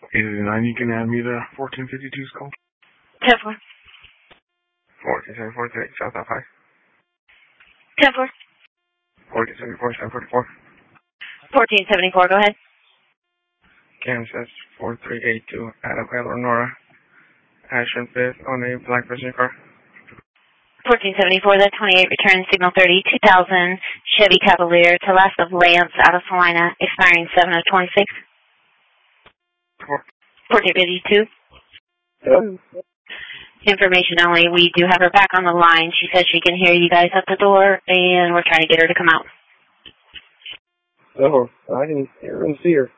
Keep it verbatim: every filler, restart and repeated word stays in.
eight eighty-nine, you can hand me the fourteen fifty-two's call. ten four. fourteen seventy-four, South South High. ten four. fourteen seventy-four, seven forty-four. fourteen seventy-four, go ahead. Kansas four three eight two, Adam Eleanor, Ashland fifth on a black person car. fourteen seventy-four, that twenty-eight return signal thirty, two thousand Chevy Cavalier to last of Lance out of Salina, expiring seven of twenty-six. fourteen fifty-two. Hello? Information only. We do have her back on the line. She says she can hear you guys at the door, and we're trying to get her to come out. Oh, I didn't, I didn't see her.